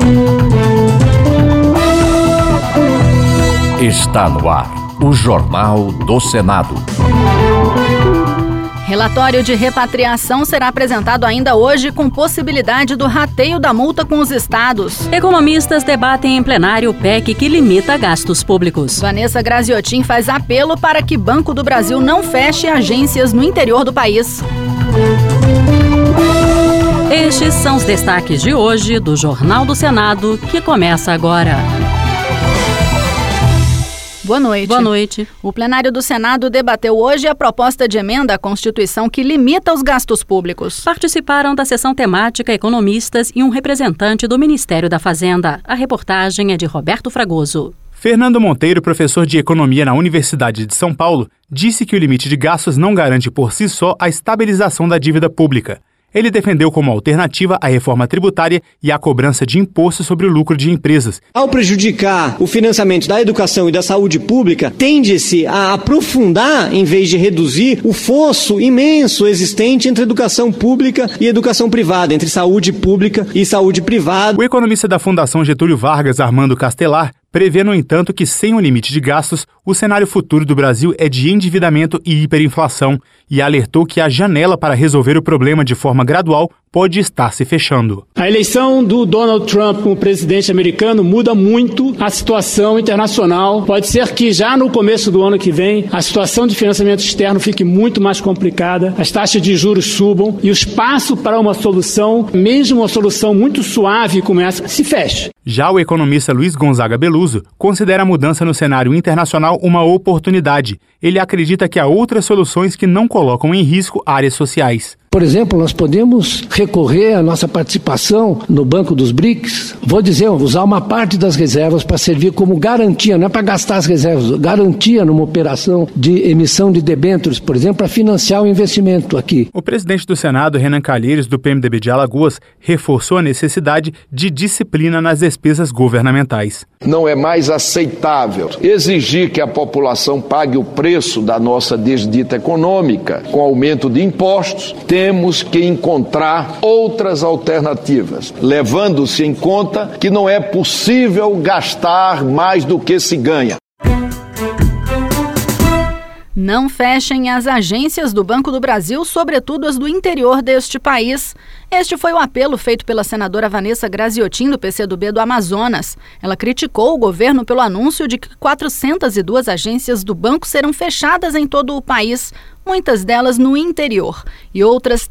Está no ar o Jornal do Senado. Relatório de repatriação será apresentado ainda hoje com possibilidade do rateio da multa com os estados. Economistas debatem em plenário o PEC que limita gastos públicos. Vanessa Graziotin faz apelo para que Banco do Brasil não feche agências no interior do país. Estes são os destaques de hoje do Jornal do Senado, que começa agora. Boa noite. Boa noite. O plenário do Senado debateu hoje a proposta de emenda à Constituição que limita os gastos públicos. Participaram da sessão temática economistas e um representante do Ministério da Fazenda. A reportagem é de Roberto Fragoso. Fernando Monteiro, professor de Economia na Universidade de São Paulo, disse que o limite de gastos não garante por si só a estabilização da dívida pública. Ele defendeu como alternativa a reforma tributária e a cobrança de imposto sobre o lucro de empresas. Ao prejudicar o financiamento da educação e da saúde pública, tende-se a aprofundar, em vez de reduzir, o fosso imenso existente entre educação pública e educação privada, entre saúde pública e saúde privada. O economista da Fundação Getúlio Vargas, Armando Castelar, prevê, no entanto, que sem o limite de gastos, o cenário futuro do Brasil é de endividamento e hiperinflação, e alertou que a janela para resolver o problema de forma gradual pode estar se fechando. A eleição do Donald Trump como presidente americano muda muito a situação internacional. Pode ser que já no começo do ano que vem a situação de financiamento externo fique muito mais complicada, as taxas de juros subam e o espaço para uma solução, mesmo uma solução muito suave como essa, se feche. Já o economista Luiz Gonzaga Beluso considera a mudança no cenário internacional uma oportunidade. Ele acredita que há outras soluções que não colocam em risco áreas sociais. Por exemplo, nós podemos recorrer à nossa participação no Banco dos BRICS. Vou dizer, usar uma parte das reservas para servir como garantia, não é para gastar as reservas, garantia numa operação de emissão de debêntures, por exemplo, para financiar o investimento aqui. O presidente do Senado, Renan Calheiros, do PMDB de Alagoas, reforçou a necessidade de disciplina nas despesas governamentais. Não é mais aceitável exigir que a população pague o preço da nossa desdita econômica com aumento de impostos. Temos que encontrar outras alternativas, levando-se em conta que não é possível gastar mais do que se ganha. Não fechem as agências do Banco do Brasil, sobretudo as do interior deste país. Este foi o apelo feito pela senadora Vanessa Graziotin, do PCdoB do Amazonas. Ela criticou o governo pelo anúncio de que 402 agências do banco serão fechadas em todo o país, muitas delas no interior, e outras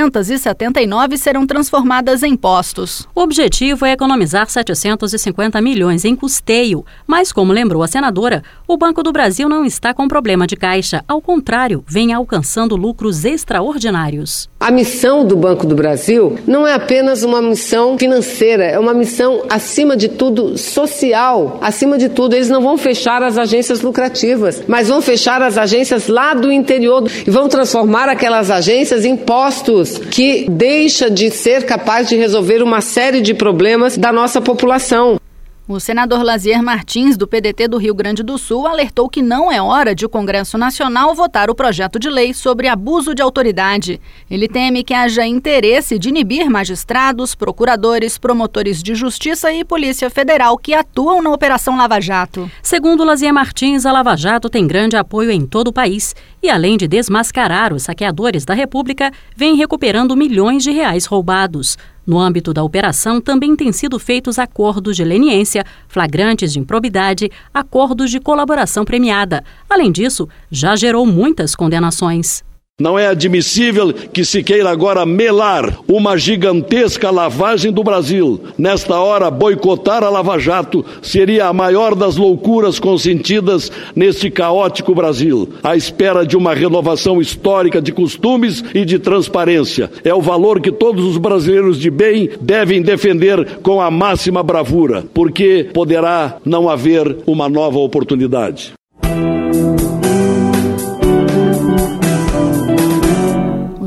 379 serão transformadas em postos. O objetivo é economizar 750 milhões em custeio, mas, como lembrou a senadora, o Banco do Brasil não está com problema de caixa. Ao contrário, vem alcançando lucros extraordinários. A missão do Banco do Brasil não é apenas uma missão financeira, é uma missão, acima de tudo, social. Acima de tudo, eles não vão fechar as agências lucrativas, mas vão fechar as agências lá do interior e vão transformar aquelas agências em postos que deixa de ser capaz de resolver uma série de problemas da nossa população. O senador Lazier Martins, do PDT do Rio Grande do Sul, alertou que não é hora de o Congresso Nacional votar o projeto de lei sobre abuso de autoridade. Ele teme que haja interesse de inibir magistrados, procuradores, promotores de justiça e Polícia Federal que atuam na Operação Lava Jato. Segundo Lazier Martins, a Lava Jato tem grande apoio em todo o país e, além de desmascarar os saqueadores da República, vem recuperando milhões de reais roubados. No âmbito da operação, também têm sido feitos acordos de leniência, flagrantes de improbidade, acordos de colaboração premiada. Além disso, já gerou muitas condenações. Não é admissível que se queira agora melar uma gigantesca lavagem do Brasil. Nesta hora, boicotar a Lava Jato seria a maior das loucuras consentidas neste caótico Brasil. À espera de uma renovação histórica de costumes e de transparência. É o valor que todos os brasileiros de bem devem defender com a máxima bravura, porque poderá não haver uma nova oportunidade. O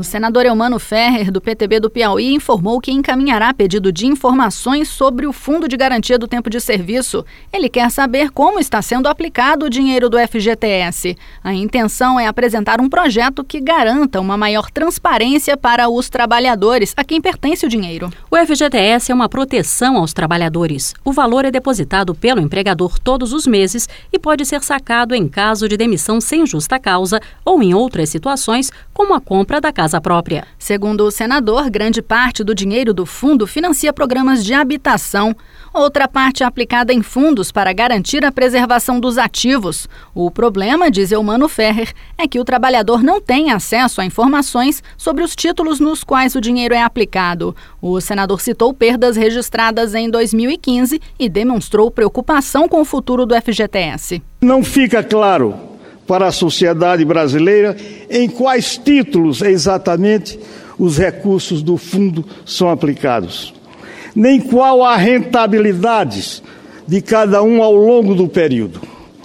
senador Eumano Ferrer, do PTB do Piauí, informou que encaminhará pedido de informações sobre o Fundo de Garantia do Tempo de Serviço. Ele quer saber como está sendo aplicado o dinheiro do FGTS. A intenção é apresentar um projeto que garanta uma maior transparência para os trabalhadores, a quem pertence o dinheiro. O FGTS é uma proteção aos trabalhadores. O valor é depositado pelo empregador todos os meses e pode ser sacado em caso de demissão sem justa causa ou em outras situações, como a compra da casa própria. Segundo o senador, grande parte do dinheiro do fundo financia programas de habitação. Outra parte é aplicada em fundos para garantir a preservação dos ativos. O problema, diz Eumano Ferrer, é que o trabalhador não tem acesso a informações sobre os títulos nos quais o dinheiro é aplicado. O senador citou perdas registradas em 2015 e demonstrou preocupação com o futuro do FGTS. Não fica claro para a sociedade brasileira em quais títulos exatamente os recursos do fundo são aplicados, nem qual a rentabilidade de cada um ao longo do período.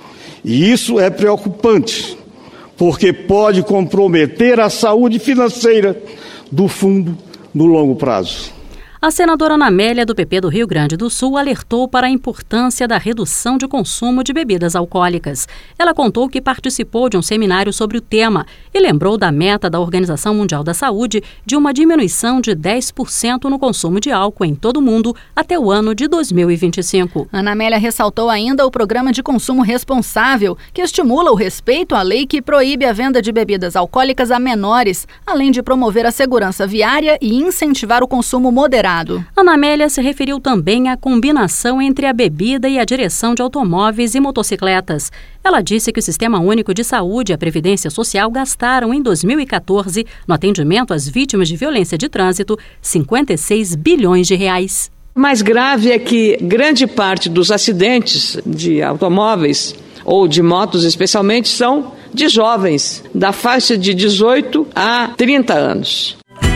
E isso é preocupante, porque pode comprometer a saúde financeira do fundo no longo prazo. A senadora Ana Amélia, do PP do Rio Grande do Sul, alertou para a importância da redução de consumo de bebidas alcoólicas. Ela contou que participou de um seminário sobre o tema e lembrou da meta da Organização Mundial da Saúde de uma diminuição de 10% no consumo de álcool em todo o mundo até o ano de 2025. Ana Amélia ressaltou ainda o Programa de Consumo Responsável, que estimula o respeito à lei que proíbe a venda de bebidas alcoólicas a menores, além de promover a segurança viária e incentivar o consumo moderado. Ana Amélia se referiu também à combinação entre a bebida e a direção de automóveis e motocicletas. Ela disse que o Sistema Único de Saúde e a Previdência Social gastaram em 2014, no atendimento às vítimas de violência de trânsito, 56 bilhões de reais. O mais grave é que grande parte dos acidentes de automóveis ou de motos especialmente são de jovens, da faixa de 18 a 30 anos.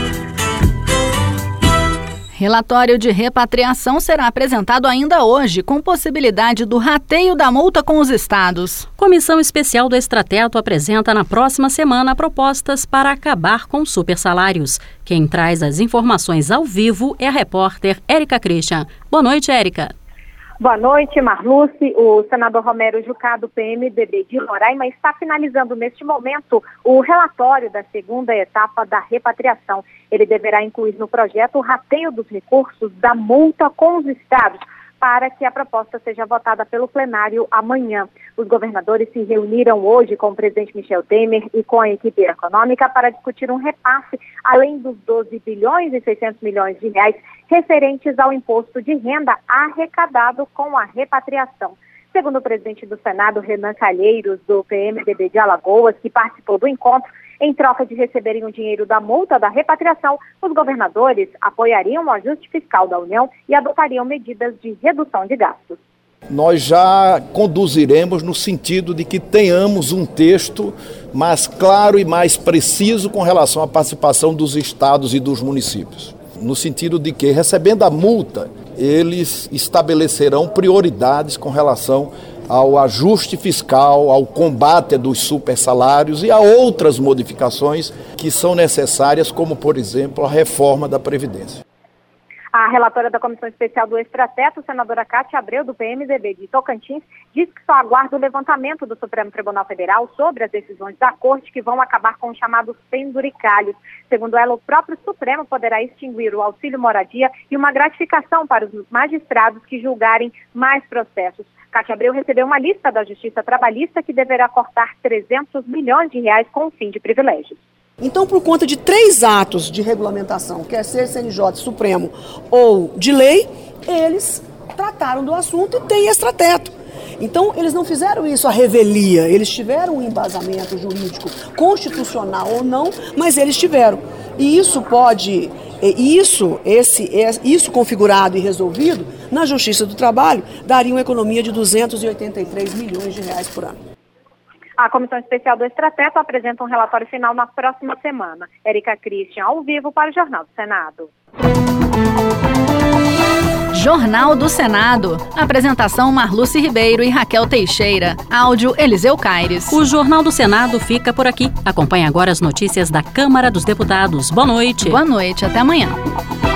Relatório de repatriação será apresentado ainda hoje, com possibilidade do rateio da multa com os estados. Comissão Especial do Extrateto apresenta na próxima semana propostas para acabar com supersalários. Quem traz as informações ao vivo é a repórter Érica Christian. Boa noite, Érica. Boa noite, Marluce. O senador Romero Jucá, do PMDB de Roraima, está finalizando neste momento o relatório da segunda etapa da repatriação. Ele deverá incluir no projeto o rateio dos recursos da multa com os estados, para que a proposta seja votada pelo plenário amanhã. Os governadores se reuniram hoje com o presidente Michel Temer e com a equipe econômica para discutir um repasse, além dos 12 bilhões e 600 milhões de reais referentes ao imposto de renda arrecadado com a repatriação. Segundo o presidente do Senado, Renan Calheiros, do PMDB de Alagoas, que participou do encontro, em troca de receberem o dinheiro da multa da repatriação, os governadores apoiariam o ajuste fiscal da União e adotariam medidas de redução de gastos. Nós já conduziremos no sentido de que tenhamos um texto mais claro e mais preciso com relação à participação dos estados e dos municípios. No sentido de que, recebendo a multa, eles estabelecerão prioridades com relação ao ajuste fiscal, ao combate dos supersalários e a outras modificações que são necessárias, como, por exemplo, a reforma da Previdência. A relatora da Comissão Especial do Extrateto, senadora Cátia Abreu, do PMDB de Tocantins, diz que só aguarda o levantamento do Supremo Tribunal Federal sobre as decisões da Corte que vão acabar com os chamados penduricalhos. Segundo ela, o próprio Supremo poderá extinguir o auxílio moradia e uma gratificação para os magistrados que julgarem mais processos. Cátia Abreu recebeu uma lista da Justiça Trabalhista que deverá cortar 300 milhões de reais com o fim de privilégios. Então, por conta de 3 atos de regulamentação, quer ser CNJ, Supremo ou de lei, eles trataram do assunto e tem extrateto. Então, eles não fizeram isso à revelia, eles tiveram um embasamento jurídico, constitucional ou não, mas eles tiveram. E isso pode, isso configurado e resolvido na Justiça do Trabalho, daria uma economia de 283 milhões de reais por ano. A Comissão Especial do Extrateto apresenta um relatório final na próxima semana. Érica Christian, ao vivo para o Jornal do Senado. Jornal do Senado. Apresentação Marluce Ribeiro e Raquel Teixeira. Áudio Eliseu Caires. O Jornal do Senado fica por aqui. Acompanhe agora as notícias da Câmara dos Deputados. Boa noite. Boa noite, até amanhã.